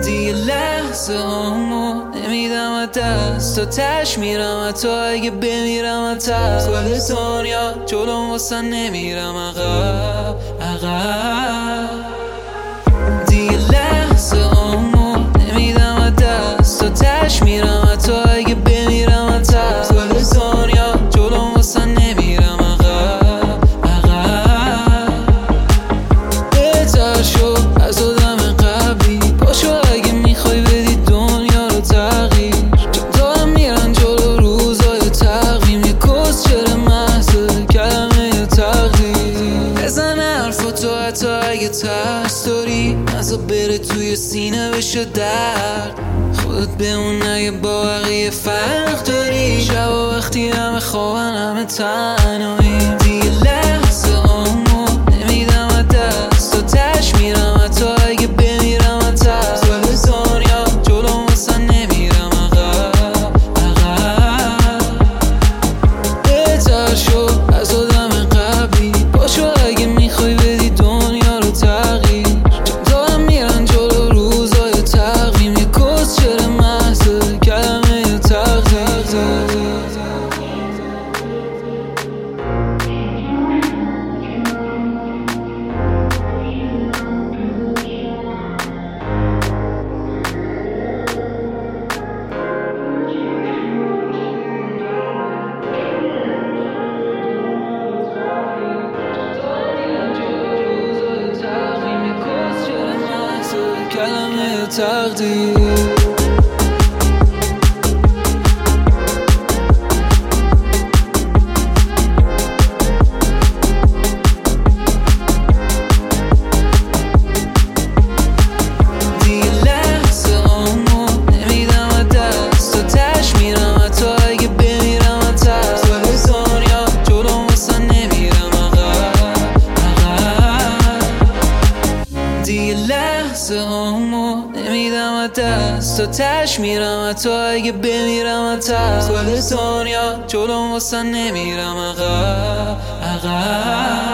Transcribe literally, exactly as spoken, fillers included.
دیگه لحظه هامو نمیدم از دست، تا تش میرم تا اگه بمیرم تست. کل دنیا جلوم واسه نمیرم عقب عقب. دیگه لحظه هامو نمیدم از دست، تا تش میرم تا اگه بمیرم تست. کل دنیا جلوم واسه نمیرم عقب عقب. بهتر شو از آدم قبلی، باشو اگه میخوای بدی دنیا رو تغییر. دارم میرن جلو روزای تقویم، یه کس چرا محضه کلمه تقدیر. بزن حرفا تو حتی اگه ترس داری، نزا بره توی سینه بشه درد. خودت بمون اگه با بقیه فرق داری. شب و وقتی همه خوابن همه تنهاییم. دیگه لحظه هامو نمیدم از دست، تا تش میرم تا اگه بمیرم تست. کل دنیا جلوم واسه نمیرم عقب عقب. بهتر شو از آدم قبلی، باشو اگه میخوای بدی دنیا رو تغییر. دارم میرن جلو روزای تقویم، یه کس چرا محضه کلمه تقدیر. کلمه تقدیر. لحظه هامو نمیدم از دست، تا تش میرم تا اگه بمیرم تست. کل دنیا جلوم واسه نمیرم عقب عقب.